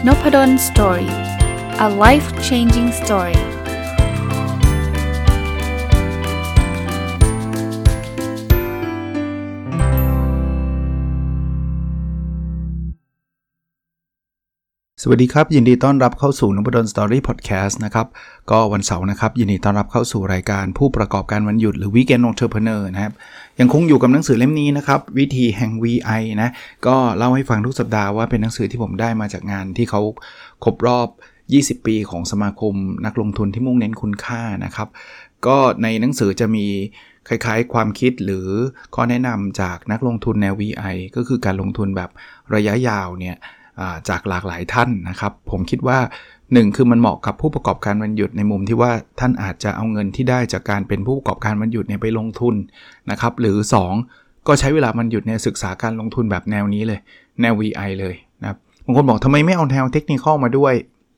Nopadon Story. A life-changing story. สวัสดีครับยินดีต้อนรับเข้าสู่ Nopadon Story Podcast นะครับก็วันเสาร์นะครับยินดีต้อนรับเข้าสู่รายการผู้ประกอบการวันหยุดหรือ Weekend Entrepreneur นะครับยังคงอยู่กับหนังสือเล่มนี้นะครับวิธีแห่ง VI นะก็เล่าให้ฟังทุกสัปดาห์ว่าเป็นหนังสือที่ผมได้มาจากงานที่เขาครบรอบ20 ปีของสมาคมนักลงทุนที่มุ่งเน้นคุณค่านะครับก็ในหนังสือจะมีคล้ายๆความคิดหรือข้อแนะนำจากนักลงทุนแนว VI ก็คือการลงทุนแบบระยะยาวเนี่ยจากหลากหลายท่านนะครับผมคิดว่า1คือมันเหมาะกับผู้ประกอบการวันหยุดในมุมที่ว่าท่านอาจจะเอาเงินที่ได้จากการเป็นผู้ประกอบการวันหยุดเนี่ยไปลงทุนนะครับหรือ2ก็ใช้เวลาวันหยุดเนี่ยศึกษาการลงทุนแบบแนวนี้เลยแนว VI เลยนะครับบางคนบอกทำไมไม่เอาแนวเทคนิคมาด้วย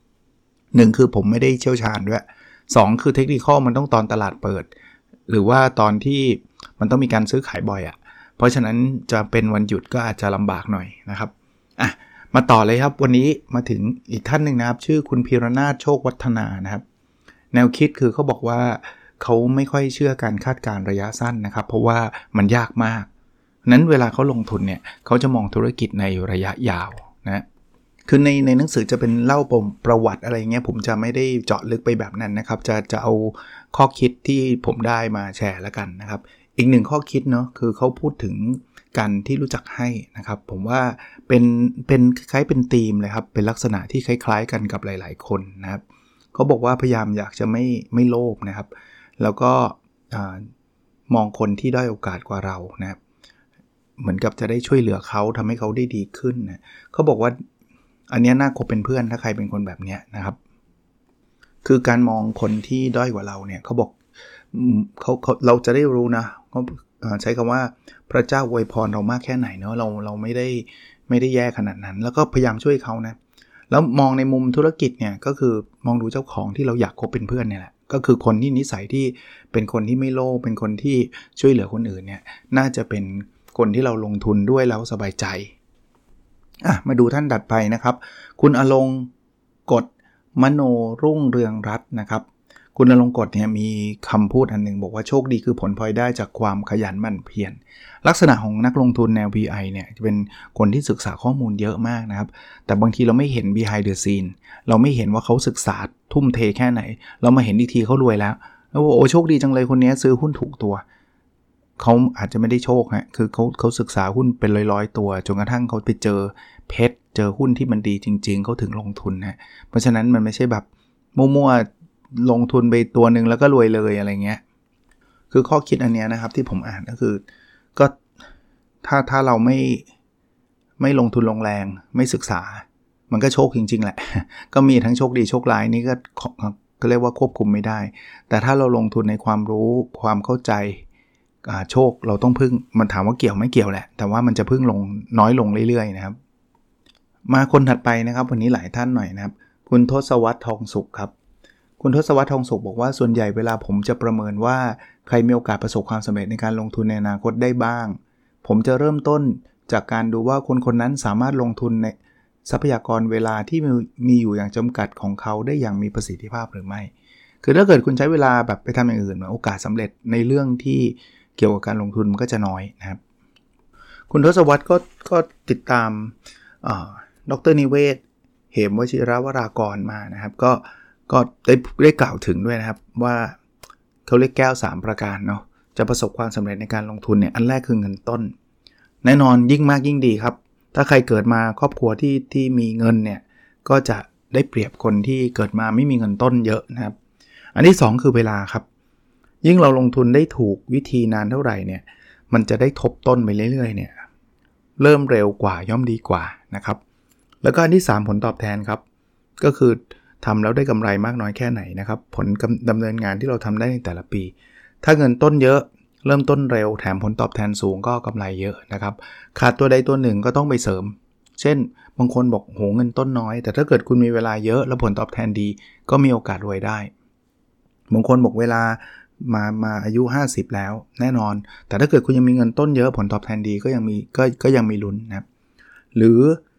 1คือผมไม่ได้เชี่ยวชาญด้วย2คือเทคนิคมันต้องตอนตลาดเปิดหรือว่าตอนที่มันต้องมีการซื้อขายบ่อยเพราะฉะนั้นจะเป็นวันหยุดก็อาจจะลำบากหน่อยนะครับมาต่อเลยครับวันนี้มาถึงอีกท่านหนึ่งนะครับชื่อคุณพีรนาถโชควัฒนานะครับแนวคิดคือเขาบอกว่าเขาไม่ค่อยเชื่อการคาดการณ์ระยะสั้นนะครับเพราะว่ามันยากมากนั้นเวลาเขาลงทุนเนี่ยเขาจะมองธุรกิจในระยะยาวนะคือในหนังสือจะเป็นเล่าประวัติอะไรเงี้ยผมจะไม่ได้เจาะลึกไปแบบนั้นนะครับจะเอาข้อคิดที่ผมได้มาแชร์แล้วกันนะครับอีกหนึ่งข้อคิดเนาะคือเขาพูดถึงการที่รู้จักให้นะครับผมว่าเป็นคล้ายๆเป็นธีมเลยครับเป็นลักษณะที่คล้ายๆกันกับหลายๆคนนะครับเขาบอกว่าพยายามอยากจะไม่โลภนะครับแล้วก็มองคนที่ด้อยโอกาสกว่าเรานะครับเหมือนกับจะได้ช่วยเหลือเขาทำให้เขาได้ดีขึ้นนะเขาบอกว่าอันนี้น่าคบเป็นเพื่อนถ้าใครเป็นคนแบบนี้นะครับคือการมองคนที่ด้อยกว่าเราเนี่ยเขาบอกเราจะได้รู้นะเขาใช้คำว่าพระเจ้าอวยพรเรามากแค่ไหนเนาะเราไม่ได้แย่ขนาดนั้นแล้วก็พยายามช่วยเขานะแล้วมองในมุมธุรกิจเนี่ยก็คือมองดูเจ้าของที่เราอยากคบเป็นเพื่อนเนี่ยแหละก็คือคนที่นิสัยที่เป็นคนที่ไม่โลภเป็นคนที่ช่วยเหลือคนอื่นเนี่ยน่าจะเป็นคนที่เราลงทุนด้วยแล้วสบายใจมาดูท่านถัดไปนะครับคุณอลงกฎมโนรุ่งเรืองรัตน์นะครับคุณอลงกฎเนี่ยมีคำพูดอันหนึ่งบอกว่าโชคดีคือผลพลอยได้จากความขยันหมั่นเพียรลักษณะของนักลงทุนแนว VI เนี่ยจะเป็นคนที่ศึกษาข้อมูลเยอะมากนะครับแต่บางทีเราไม่เห็น behind the scene เราไม่เห็นว่าเขาศึกษาทุ่มเทแค่ไหนเรามาเห็นอีกทีเขารวยแล้วโอ้โชคดีจังเลยคนนี้ซื้อหุ้นถูกตัวเขาอาจจะไม่ได้โชคฮะคือเขาศึกษาหุ้นเป็นร้อยๆตัวจนกระทั่งเขาไปเจอเพชรเจอหุ้นที่มันดีจริงๆเขาถึงลงทุนนะเพราะฉะนั้นมันไม่ใช่แบบมั่วๆลงทุนไปตัวนึงแล้วก็รวยเลยอะไรเงี้ยคือข้อคิดอันเนี้ยนะครับที่ผมอ่านก็คือก็ถ้าเราไม่ลงทุนลงแรงไม่ศึกษามันก็โชคจริงๆแหละก็มีทั้งโชคดีโชคร้ายนี่ก็เรียกว่าควบคุมไม่ได้แต่ถ้าเราลงทุนในความรู้ความเข้าใจโชคเราต้องพึ่งมันถามว่าเกี่ยวไม่เกี่ยวแหละแต่ว่ามันจะพึ่งลงน้อยลงเรื่อยๆนะครับมาคนถัดไปนะครับวันนี้หลายท่านหน่อยนะครับคุณทศวรรษทองสุขครับคุณทศวรรษทองสุขบอกว่าส่วนใหญ่เวลาผมจะประเมินว่าใครมีโอกาสประสบความสำเร็จในการลงทุนในอนาคตได้บ้างผมจะเริ่มต้นจากการดูว่าคนนั้นสามารถลงทุนในทรัพยากรเวลาที่มีอยู่อย่างจำกัดของเขาได้อย่างมีประสิทธิภาพหรือไม่คือถ้าเกิดคุณใช้เวลาแบบไปทำอย่างอื่นโอกาสสำเร็จในเรื่องที่เกี่ยวกับการลงทุนมันก็จะน้อยนะครับคุณทศวรรษก็ติดตามดร.นิเวศเหมวชิรวรากรมานะครับก็ได้กล่าวถึงด้วยนะครับว่าเขาเรียกแก้ว3ประการเนาะจะประสบความสำเร็จในการลงทุนเนี่ยอันแรกคือเงินต้นแน่นอนยิ่งมากยิ่งดีครับถ้าใครเกิดมาครอบครัวที่มีเงินเนี่ยก็จะได้เปรียบคนที่เกิดมาไม่มีเงินต้นเยอะนะครับอันที่2คือเวลาครับยิ่งเราลงทุนได้ถูกวิธีนานเท่าไหร่เนี่ยมันจะได้ทบต้นไปเรื่อยๆเนี่ยเริ่มเร็วกว่าย่อมดีกว่านะครับแล้วก็อันที่3ผลตอบแทนครับก็คือทำแล้วได้กำไรมากน้อยแค่ไหนนะครับผลดำเนินงานที่เราทำได้ในแต่ละปีถ้าเงินต้นเยอะเริ่มต้นเร็วแถมผลตอบแทนสูงก็กำไรเยอะนะครับขาดตัวใดตัวหนึ่งก็ต้องไปเสริมเช่นบางคนบอกโหเงินต้นน้อยแต่ถ้าเกิดคุณมีเวลาเยอะแล้วผลตอบแทนดีก็มีโอกาสรวยได้บางคนบอกเวลามาอายุ50แล้วแน่นอนแต่ถ้าเกิดคุณยังมีเงินต้นเยอะผลตอบแทนดีก็ยังมีลุ้นนะครับหรือ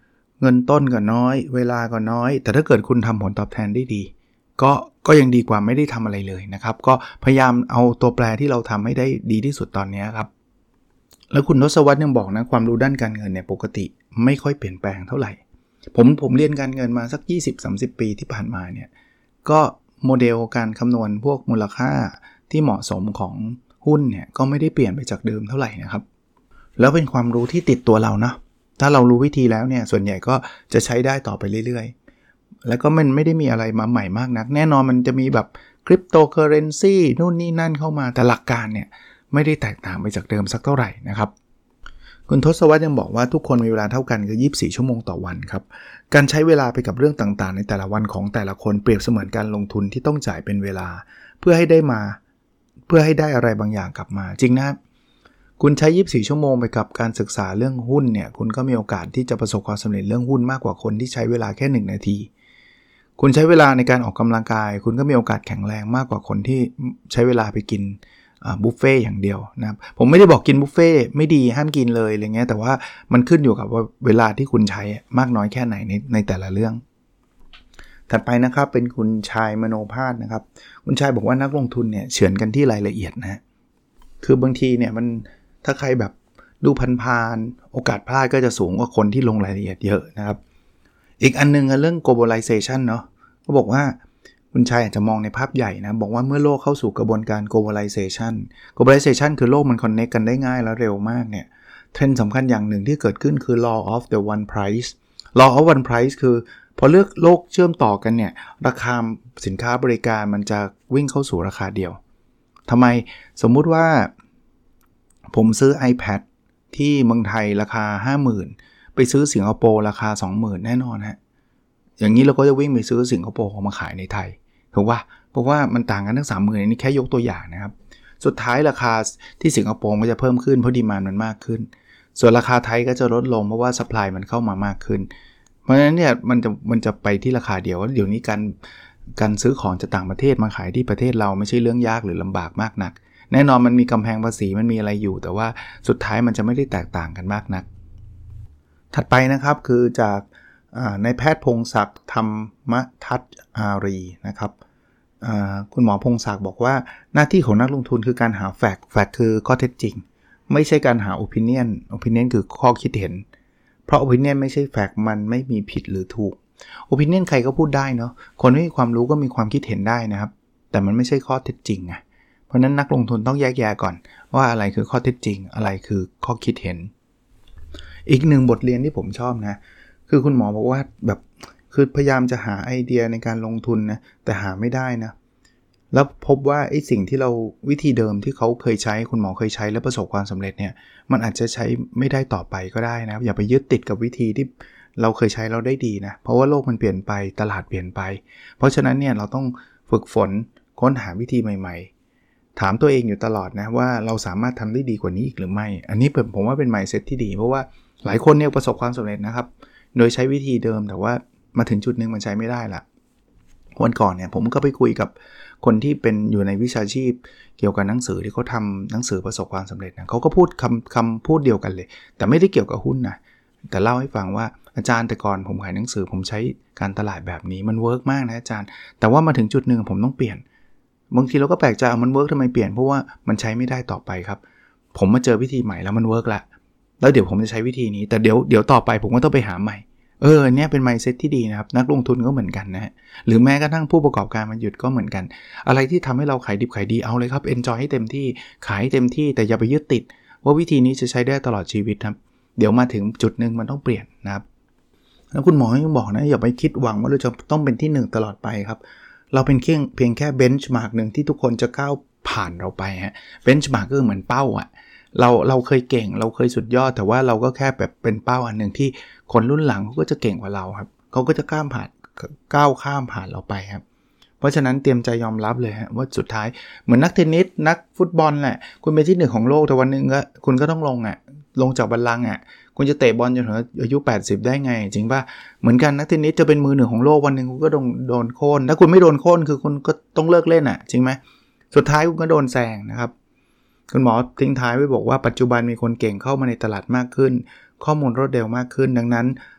เงินต้นก็น้อยเวลาก็น้อยแต่ถ้าเกิดคุณทำผลตอบแทนได้ดีก็ยังดีกว่าไม่ได้ทำอะไรเลยนะครับก็พยายามเอาตัวแปรที่เราทำให้ได้ดีที่สุดตอนนี้ครับแล้วคุณทศวรรษยังบอกนะความรู้ด้านการเงินเนี่ยปกติไม่ค่อยเปลี่ยนแปลงเท่าไหร่ผมเรียนการเงินมาสัก 20-30 ปีที่ผ่านมาเนี่ยก็โมเดลการคำนวณพวกมูลค่าที่เหมาะสมของหุ้นเนี่ยก็ไม่ได้เปลี่ยนไปจากเดิมเท่าไหร่นะครับแล้วเป็นความรู้ที่ติดตัวเรานะถ้าเรารู้วิธีแล้วเนี่ยส่วนใหญ่ก็จะใช้ได้ต่อไปเรื่อยๆแล้วก็มันไม่ได้มีอะไรมาใหม่มากนักแน่นอนมันจะมีแบบคริปโตเคอเรนซีนู่นนี่นั่นเข้ามาแต่หลักการเนี่ยไม่ได้แตกต่างไปจากเดิมสักเท่าไหร่นะครับคุณทศวรรษยังบอกว่าทุกคนมีเวลาเท่ากันคือ24ชั่วโมงต่อวันครับการใช้เวลาไปกับเรื่องต่างๆในแต่ละวันของแต่ละคนเปรียบเสมือนการลงทุนที่ต้องจ่ายเป็นเวลาเพื่อให้ได้อะไรบางอย่างกลับมาจริงนะคุณใช้24ชั่วโมงไปกับการศึกษาเรื่องหุ้นเนี่ยคุณก็มีโอกาสที่จะประสบความสำเร็จเรื่องหุ้นมากกว่าคนที่ใช้เวลาแค่1นาทีคุณใช้เวลาในการออกกำลังกายคุณก็มีโอกาสแข็งแรงมากกว่าคนที่ใช้เวลาไปกินบุฟเฟ่อย่างเดียวนะครับผมไม่ได้บอกกินบุฟเฟ่ไม่ดีห้ามกินเลยอะไรเงี้ยแต่ว่ามันขึ้นอยู่กับว่าเวลาที่คุณใช้มากน้อยแค่ไหนในแต่ละเรื่องถัดไปนะครับเป็นคุณชายมโนภาสนะครับคุณชายบอกว่านักลงทุนเนี่ยเฉือนกันที่รายละเอียดนะคือบางทีเนี่ยมันถ้าใครแบบดูผ่านๆโอกาสพลาดก็จะสูงกว่าคนที่ลงรายละเอียดเยอะนะครับอีกอันนึงเรื่อง globalization เนาะก็บอกว่าคุณชัยอาจจะมองในภาพใหญ่นะบอกว่าเมื่อโลกเข้าสู่กระบวนการ globalization คือโลกมัน connect กันได้ง่ายและเร็วมากเนี่ยเทรนด์สำคัญอย่างหนึ่งที่เกิดขึ้นคือ law of the one price law of one price คือพอโลกเชื่อมต่อกันเนี่ยราคาสินค้าบริการมันจะวิ่งเข้าสู่ราคาเดียวทำไมสมมุติว่าผมซื้อ iPad ที่เมืองไทยราคา 50,000 ไปซื้อสิงคโปร์ราคา 20,000 แน่นอนฮะอย่างนี้เราก็จะวิ่งไปซื้อสิงคโปร์มาขายในไทยถูกป่ะเพราะว่ามันต่างกันทั้ง 30,000 นี่แค่ยกตัวอย่างนะครับสุดท้ายราคาที่สิงคโปร์ก็จะเพิ่มขึ้นเพราะดีมานด์มันมากขึ้นส่วนราคาไทยก็จะลดลงเพราะว่าซัพพลายมันเข้ามามากขึ้นเพราะฉะนั้นเนี่ยมันจะไปที่ราคาเดียวเดี๋ยวนี้การซื้อของจากต่างประเทศมาขายที่ประเทศเราไม่ใช่เรื่องยากหรือลำบากมากนักแน่นอนมันมีกำแพงภาษีมันมีอะไรอยู่แต่ว่าสุดท้ายมันจะไม่ได้แตกต่างกันมากนักถัดไปนะครับคือจากนายแพทย์พงศักดิ์ธรรมทัศน์อารีนะครับคุณหมอพงศักดิ์บอกว่าหน้าที่ของนักลงทุนคือการหาแฟกต์คือข้อเท็จจริงไม่ใช่การหา opinion คือข้อคิดเห็นเพราะ opinion ไม่ใช่แฟกต์มันไม่มีผิดหรือถูก opinion ใครก็พูดได้เนาะคนไม่มีความรู้ก็มีความคิดเห็นได้นะครับแต่มันไม่ใช่ข้อเท็จจริงไงเพราะนั้นนักลงทุนต้องแยกแยะก่อนว่าอะไรคือข้อเท็จจริงอะไรคือข้อคิดเห็นอีกหนึ่งบทเรียนที่ผมชอบนะคือคุณหมอบอกว่าแบบคือพยายามจะหาไอเดียในการลงทุนนะแต่หาไม่ได้นะแล้วพบว่าไอ้สิ่งที่เราวิธีเดิมที่เขาเคยใช้คุณหมอเคยใช้แล้วประสบความสำเร็จเนี่ยมันอาจจะใช้ไม่ได้ต่อไปก็ได้นะอย่าไปยึดติดกับวิธีที่เราเคยใช้เราได้ดีนะเพราะว่าโลกมันเปลี่ยนไปตลาดเปลี่ยนไปเพราะฉะนั้นเนี่ยเราต้องฝึกฝนค้นหาวิธีใหม่ๆถามตัวเองอยู่ตลอดนะว่าเราสามารถทำได้ดีกว่านี้อีกหรือไม่อันนี้ผมว่าเป็น mindset ที่ดีเพราะว่าหลายคนเนี่ยประสบความสำเร็จนะครับโดยใช้วิธีเดิมแต่ว่ามาถึงจุดนึงมันใช้ไม่ได้ละวันก่อนเนี่ยผมก็ไปคุยกับคนที่เป็นอยู่ในวิชาชีพเกี่ยวกับหนังสือที่เขาทำหนังสือประสบความสำเร็จนะเขาก็พูดคำพูดเดียวกันเลยแต่ไม่ได้เกี่ยวกับหุ้นนะแต่เล่าให้ฟังว่าอาจารย์แต่ก่อนผมขายหนังสือผมใช้การตลาดแบบนี้มันเวิร์กมากนะอาจารย์แต่ว่ามาถึงจุดนึงผมต้องเปลี่ยนบางทีเราก็แปลกใจมันเวิร์กทำไมเปลี่ยนเพราะว่ามันใช้ไม่ได้ต่อไปครับผมมาเจอวิธีใหม่แล้วมันเวิร์กละแล้วเดี๋ยวผมจะใช้วิธีนี้แต่เดี๋ยวต่อไปผมก็ต้องไปหาใหม่เนี่ยเป็น mindset ที่ดีนะครับนักลงทุนก็เหมือนกันนะหรือแม้กระทั่งผู้ประกอบการมันหยุดก็เหมือนกันอะไรที่ทำให้เราขายดิบขายดีเอาเลยครับ enjoy ให้เต็มที่ขายให้เต็มที่แต่อย่าไปยึดติดว่าวิธีนี้จะใช้ได้ตลอดชีวิตครับเดี๋ยวมาถึงจุดนึงมันต้องเปลี่ยนนะครับแล้วคุณหมอยังบอกนะอย่าไปคิดหวังว่าเราจะต้องเป็นที่1ตลอดไปครับเราเป็นเพียงแค่ benchmark นึงที่ทุกคนจะก้าวผ่านเราไปฮะ benchmark ก็เหมือนเป้าอ่ะเราเคยเก่งเราเคยสุดยอดแต่ว่าเราก็แค่แบบเป็นเป้าอันนึงที่คนรุ่นหลังเขาก็จะเก่งกว่าเราครับเขาก็จะก้าวข้ามผ่านเราไปครับเพราะฉะนั้นเตรียมใจยอมรับเลยฮะว่าสุดท้ายเหมือนนักเทนนิสนักฟุตบอลแหละคุณเป็นที่1ของโลกแต่วันนึงก็คุณก็ต้องลงจากบัลลังก์คุณจะเตะบอลจนถึงอายุ80ได้ไงจริงป่ะเหมือนกันนักเทนนิสจะเป็นมือ1ของโลกวันนึงคุณก็โดนโค่นถ้าคุณไม่โดนโค่นคือคุณก็ต้องเลิกเล่นจริงไหมสุดท้ายคุณก็โดนแซงนะครับคุณหมอทิ้งท้ายไว้บอกว่าปัจจุบันมีคนเก่งเข้ามาในตลาดมากขึ้นข้อมูลรวดเร็วมากขึ้นดังนั้น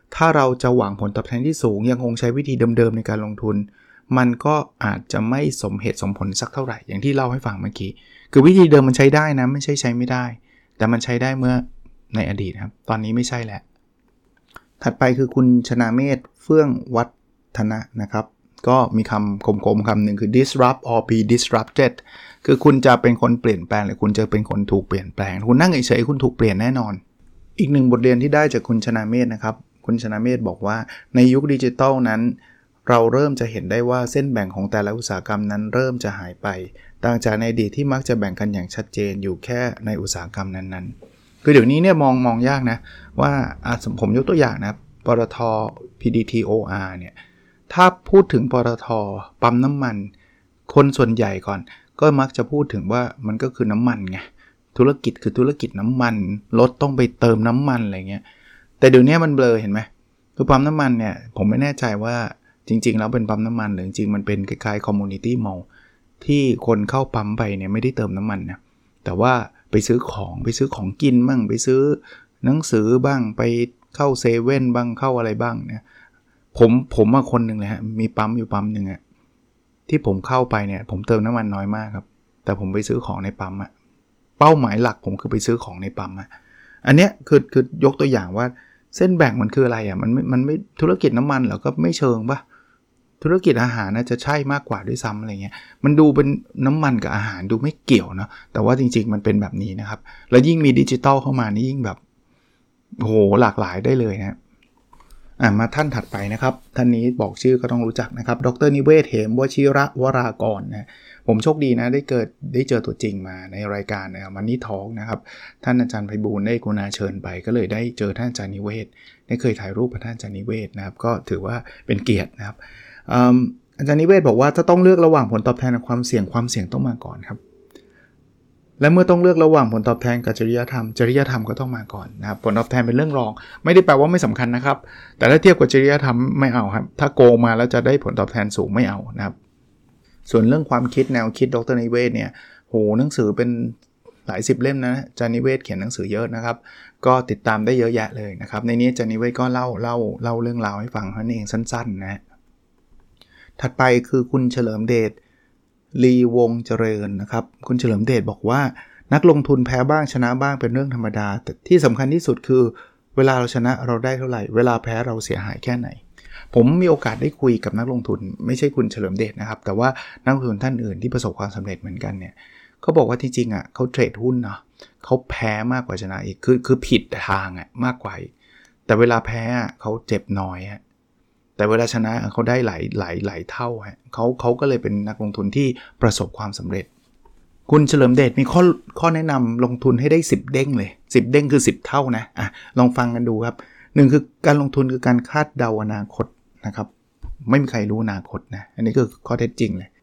ถ้าเราจะหวังผลตอบแทนที่สูงยังคงใช้วิธีเดิมๆในการลงทุนมันก็อาจจะไม่สมเหตุสมผลสักเท่าไหร่อย่างที่เล่าให้ฟังเมื่อกี้คือวิธีเดิมมันใช้ได้นะไม่ใช่ใช้ไม่ได้แต่มันใช้ได้เมื่อในอดีตครับตอนนี้ไม่ใช่แล้วถัดไปคือคุณชนาเมธเฟื่องวัฒนะนะครับก็มีคำคมๆคำหนึ่งคือ disrupt or be disrupted คือคุณจะเป็นคนเปลี่ยนแปลงหรือคุณจะเป็นคนถูกเปลี่ยนแปลงคุณนั่งเฉยๆคุณถูกเปลี่ยนแน่นอนอีกหนึ่งบทเรียนที่ได้จากคุณชนาเมธนะครับคุณชนาเมธบอกว่าในยุคดิจิทัลนั้นเราเริ่มจะเห็นได้ว่าเส้นแบ่งของแต่ละอุตสาหกรรมนั้นเริ่มจะหายไปต่างจากในอดีตที่มักจะแบ่งกันอย่างชัดเจนอยู่แค่ในอุตสาหกรรมนั้นๆคือเดี๋ยวนี้เนี่ยมองยากนะว่าผมยกตัวอย่างนะปตท PTT OR เนี่ยถ้าพูดถึงปตทปั๊มน้ำมันคนส่วนใหญ่ก่อนก็มักจะพูดถึงว่ามันก็คือน้ำมันไงธุรกิจคือธุรกิจน้ำมันรถต้องไปเติมน้ำมันอะไรเงี้ยแต่เดี๋ยวนี้มันเบลอเห็นไหมคือปั๊มน้ำมันเนี่ยผมไม่แน่ใจว่าจริงๆแล้วเป็นปั๊มน้ำมันหรือจริงๆมันเป็นคล้ายๆ community mall ที่คนเข้าปั๊มไปเนี่ยไม่ได้เติมน้ำมันนะแต่ว่าไปซื้อของกินบ้างไปซื้อหนังสือบ้างไปเข้าเซเว่นบ้างเข้าอะไรบ้างเนี่ยผมมาคนหนึ่งเลยฮะมีปั๊มอยู่ปั๊มหนึ่งอะที่ผมเข้าไปเนี่ยผมเติมน้ำมันน้อยมากครับแต่ผมไปซื้อของในปั๊มอะเป้าหมายหลักผมคือไปซื้อของในปั๊มอะอันเนี้ยคือยกตัวอย่างว่าเส้นแบ่งมันคืออะไรอ่ะมันไม่ธุรกิจน้ำมันเหรอก็ไม่เชิงป่ะธุรกิจอาหารน่าจะใช่มากกว่าด้วยซ้ำอะไรเงี้ยมันดูเป็นน้ำมันกับอาหารดูไม่เกี่ยวเนาะแต่ว่าจริงๆมันเป็นแบบนี้นะครับแล้วยิ่งมีดิจิตอลเข้ามานี่ยิ่งแบบโหหลากหลายได้เลยนะมาท่านถัดไปนะครับท่านนี้บอกชื่อก็ต้องรู้จักนะครับดร.นิเวศเหมวชิระวรากรนะผมโชคดีนะได้เจอตัวจริงมาในรายการมันนี่ทอล์กนะครับท่านอาจารย์ไพบูลย์ได้กรุณาเชิญไปก็เลยได้เจอท่านอาจารย์นิเวศได้เคยถ่ายรูปกับท่านอาจารย์นิเวศนะครับก็ถือว่าเป็นเกียรตินะครับอาจารย์นิเวศบอกว่าถ้าต้องเลือกระหว่างผลตอบแทนกับความเสี่ยงต้องมาก่อนครับและเมื่อต้องเลือกระหว่างผลตอบแทนกับจริยธรรมก็ต้องมาก่อนนะครับผลตอบแทนเป็นเรื่องรองไม่ได้แปลว่าไม่สำคัญนะครับแต่ถ้าเทียบกับจริยธรรมไม่เอาครับถ้าโกงมาแล้วจะได้ผลตอบแทนสูงไม่เอานะครับส่วนเรื่องความคิดแนวคิดดร.นิเวศเนี่ยโหหนังสือเป็นหลาย10เล่มนะอาจารย์นิเวศเขียนหนังสือเยอะนะครับก็ติดตามได้เยอะแยะเลยนะครับในนี้อาจารย์นิเวศก็เล่าเรื่องราวให้ฟังนั่นเองสั้นๆนะถัดไปคือคุณเฉลิมเดชลีวงเจริญนะครับคุณเฉลิมเดชบอกว่านักลงทุนแพ้บ้างชนะบ้างเป็นเรื่องธรรมดาแต่ที่สำคัญที่สุดคือเวลาเราชนะเราได้เท่าไหร่เวลาแพ้เราเสียหายแค่ไหนผมมีโอกาสได้คุยกับนักลงทุนไม่ใช่คุณเฉลิมเดชนะครับแต่ว่านักลงทุนท่านอื่นที่ประสบความสำเร็จเหมือนกันเนี่ยเขาบอกว่าที่จริงอ่ะเขาเทรดหุ้นเนาะเขาแพ้มากกว่าชนะอีกคือผิดทางอ่ะมากกว่าแต่เวลาแพ้เขาเจ็บน้อยแต่เวลาชนะเขาได้หลายเท่าฮะเขาก็เลยเป็นนักลงทุนที่ประสบความสำเร็จคุณเฉลิมเดชมีข้อแนะนำลงทุนให้ได้10เด้งเลย10เด้งคือ10เท่านะลองฟังกันดูครับ1คือการลงทุนคือการคาดเดาอนาคตนะครับไม่มีใครรู้อนาคตนะอันนี้คือข้อเท็จจริงเลย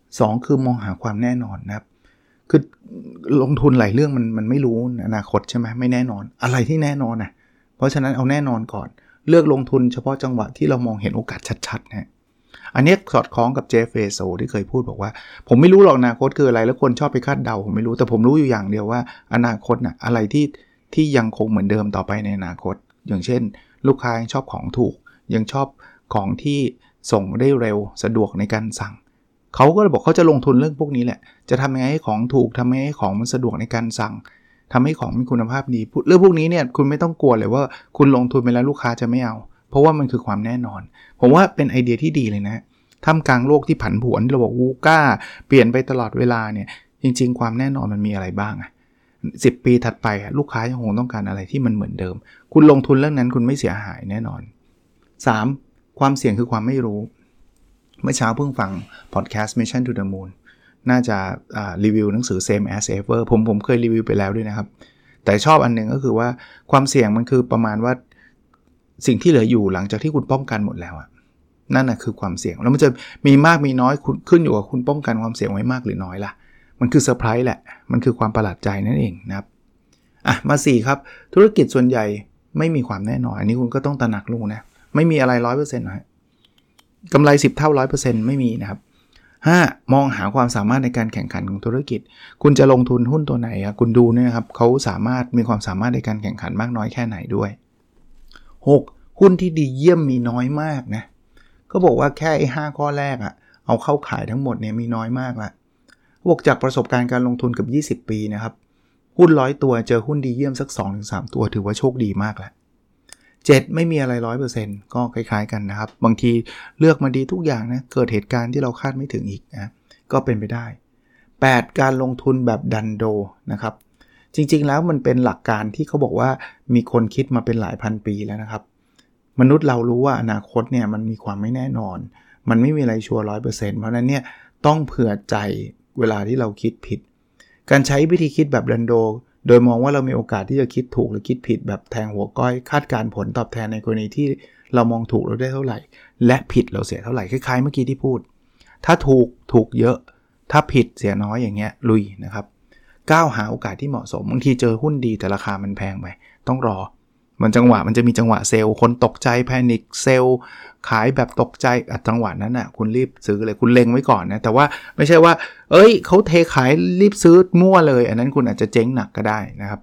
2คือมองหาความแน่นอนนะครับคือลงทุนหลายเรื่องมันไม่รู้อนาคตใช่ไหมไม่แน่นอนอะไรที่แน่นอนนะเพราะฉะนั้นเอาแน่นอนก่อนเลือกลงทุนเฉพาะจังหวะที่เรามองเห็นโอกาสชัดๆนะอันนี้สอดคล้องกับเจฟเฟโซที่เคยพูดบอกว่าผมไม่รู้หรอกอนาคตคืออะไรแล้วคนชอบไปคาดเดาผมไม่รู้แต่ผมรู้อยู่อย่างเดียวว่าอนาคตนะอะไรที่ยังคงเหมือนเดิมต่อไปในอนาคตอย่างเช่นลูกค้ายังชอบของถูกยังชอบของที่ส่งได้เร็วสะดวกในการสั่งเขาก็เลยบอกเขาจะลงทุนเรื่องพวกนี้แหละจะทำยังไงให้ของถูกทำยังไงให้ของมันสะดวกในการสั่งทำให้ของมีคุณภาพดีเรื่องพวกนี้เนี่ยคุณไม่ต้องกลัวเลยว่าคุณลงทุนไปแล้วลูกค้าจะไม่เอาเพราะว่ามันคือความแน่นอนผมว่าเป็นไอเดียที่ดีเลยนะท่ามกลางโลกที่ผันผวนที่เราบอกวูก้าเปลี่ยนไปตลอดเวลาเนี่ยจริงๆความแน่นอนมันมีอะไรบ้าง10 ปีถัดไปลูกค้ายังคงต้องการอะไรที่มันเหมือนเดิมคุณลงทุนเรื่องนั้นคุณไม่เสียหายแน่นอน3ความเสี่ยงคือความไม่รู้เมื่อเช้าเพิ่งฟังพอดแคสต์ Mission to the Moon น่าจะรีวิวหนังสือ Same as Ever ผมเคยรีวิวไปแล้วด้วยนะครับแต่ชอบอันนึงก็คือว่าความเสี่ยงมันคือประมาณว่าสิ่งที่เหลืออยู่หลังจากที่คุณป้องกันหมดแล้วนั่นน่ะคือความเสี่ยงแล้วมันจะมีมากมีน้อยขึ้นอยู่กับคุณป้องกันความเสี่ยงไว้มากหรือน้อยล่ะมันคือเซอร์ไพรส์แหละมันคือความประหลาดใจนั่นเองนะครับมา4ครับธุรกิจส่วนใหญ่ไม่มีความแน่นอนอันนี้คุณก็ต้องตระหนักรู้นะไม่มีอะไร 100% นะกำไร10เท่า 100% ไม่มีนะครับ5มองหาความสามารถในการแข่งขันของธุรกิจคุณจะลงทุนหุ้นตัวไหนคุณดูเนี่ยครับเขามีความสามารถในการแข่งขันมากน้อยแค่ไหนด้วย6 หุ้นที่ดีเยี่ยมมีน้อยมากนะก็บอกว่าแค่ไอ้5ข้อแรกอะเอาเข้าขายทั้งหมดเนี่ยมีน้อยมากละบอกจากประสบการณ์การลงทุนกับ20 ปีนะครับหุ้น100ตัวเจอหุ้นดีเยี่ยมสัก 2-3 ตัวถือว่าโชคดีมากแล้ว7ไม่มีอะไร 100% ก็คล้ายๆกันนะครับบางทีเลือกมาดีทุกอย่างนะเกิดเหตุการณ์ที่เราคาดไม่ถึงอีกนะก็เป็นไปได้8การลงทุนแบบดันโดนะครับจริงๆแล้วมันเป็นหลักการที่เขาบอกว่ามีคนคิดมาเป็นหลายพันปีแล้วนะครับมนุษย์เรารู้ว่าอนาคตเนี่ยมันมีความไม่แน่นอนมันไม่มีอะไรชัวร์ 100% เพราะนั้นเนี่ยต้องเผื่อใจเวลาที่เราคิดผิดการใช้วิธีคิดแบบดันโดโดยมองว่าเรามีโอกาสที่จะคิดถูกหรือคิดผิดแบบแทงหัวก้อยคาดการผลตอบแทนในกรณีที่เรามองถูกเราได้เท่าไหร่และผิดเราเสียเท่าไหร่คล้ายๆเมื่อกี้ที่พูดถ้าถูกเยอะถ้าผิดเสียน้อยอย่างเงี้ยลุยนะครับก้าวหาโอกาสที่เหมาะสมบางทีเจอหุ้นดีแต่ราคามันแพงไปต้องรอมันจะมีจังหวะเซลล์คนตกใจแพนิคเซลล์ขายแบบตกใจจังหวะนั้นน่ะคุณรีบซื้อเลยคุณเล็งไว้ก่อนนะแต่ว่าไม่ใช่ว่าเขาเทขายรีบซื้อมั่วเลยอันนั้นคุณอาจจะเจ๊งหนักก็ได้นะครับ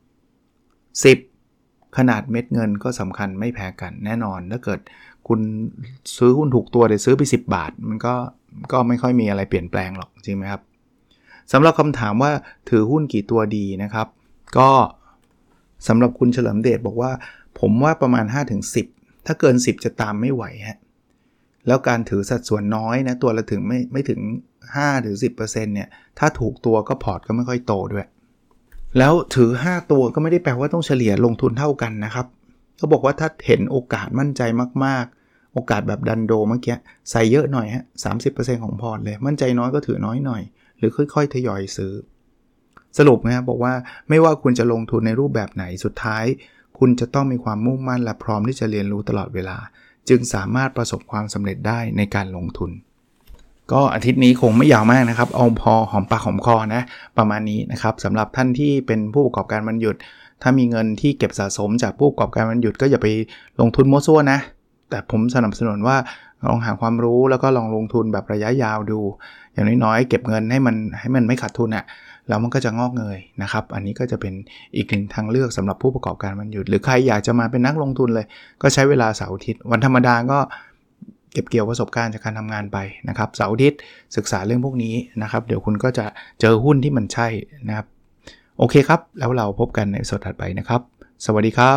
10ขนาดเม็ดเงินก็สำคัญไม่แพ้กันแน่นอนถ้าเกิดคุณซื้อหุ้นถูกตัวแต่ซื้อไป10 บาทมันก็ไม่ค่อยมีอะไรเปลี่ยนแปลงหรอกจริงไหมครับสำหรับคำถามว่าถือหุ้นกี่ตัวดีนะครับก็สำหรับคุณเฉลิมเดชบอกว่าผมว่าประมาณ 5-10 ถ้าเกิน10จะตามไม่ไหวฮะแล้วการถือสัดส่วนน้อยนะตัวละถึงไม่ถึง 5-10% เนี่ยถ้าถูกตัวก็พอร์ตก็ไม่ค่อยโตด้วยแล้วถือ5ตัวก็ไม่ได้แปลว่าต้องเฉลี่ยลงทุนเท่ากันนะครับเขาบอกว่าถ้าเห็นโอกาสมั่นใจมากๆโอกาสแบบดันโดเมื่อกี้ใส่เยอะหน่อยฮะ 30% ของพอร์ตเลยมั่นใจน้อยก็ถือน้อยหน่อยหรือค่อยๆทยอยซื้อสรุปนะครับบอกว่าไม่ว่าคุณจะลงทุนในรูปแบบไหนสุดท้ายคุณจะต้องมีความมุ่งมั่นและพร้อมที่จะเรียนรู้ตลอดเวลาจึงสามารถประสบความสำเร็จได้ในการลงทุนก็อาทิตย์นี้คงไม่ยาวมากนะครับเอาพอหอมปากหอมคอนะประมาณนี้นะครับสำหรับท่านที่เป็นผู้ประกอบการวันหยุดถ้ามีเงินที่เก็บสะสมจากผู้ประกอบการวันหยุดก็อย่าไปลงทุนมั่วซั่วนะแต่ผมสนับสนุนว่าลองหาความรู้แล้วก็ลองลงทุนแบบระยะยาวดูอย่างน้อยๆเก็บเงินให้มันไม่ขาดทุนแล้วมันก็จะงอกเงยนะครับอันนี้ก็จะเป็นอีกหนึ่งทางเลือกสำหรับผู้ประกอบการวันหยุดหรือใครอยากจะมาเป็นนักลงทุนเลยก็ใช้เวลาเสาร์อาทิตย์วันธรรมดาก็เก็บเกี่ยวประสบการณ์จากการทำงานไปนะครับเสาร์อาทิตย์ศึกษาเรื่องพวกนี้นะครับเดี๋ยวคุณก็จะเจอหุ้นที่มันใช่นะครับโอเคครับแล้วเราพบกันในสดถัดไปนะครับสวัสดีครับ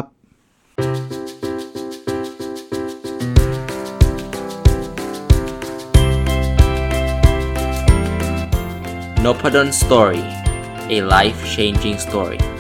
Nopadon Story, a life-changing story.